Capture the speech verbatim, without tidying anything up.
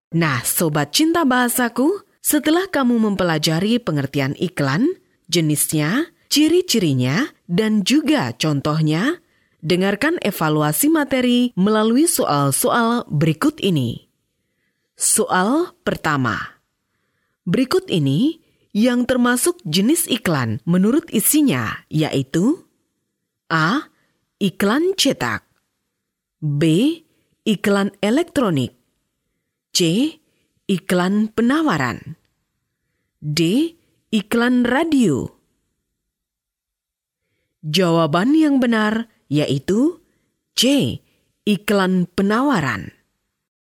Nah, Sobat Cinta Bahasaku, setelah kamu mempelajari pengertian iklan, jenisnya, ciri-cirinya, dan juga contohnya, dengarkan evaluasi materi melalui soal-soal berikut ini. Soal pertama. Berikut ini yang termasuk jenis iklan menurut isinya, yaitu A. Iklan cetak, B. Iklan elektronik, C. Iklan penawaran, D. Iklan radio. Jawaban yang benar yaitu C. Iklan penawaran.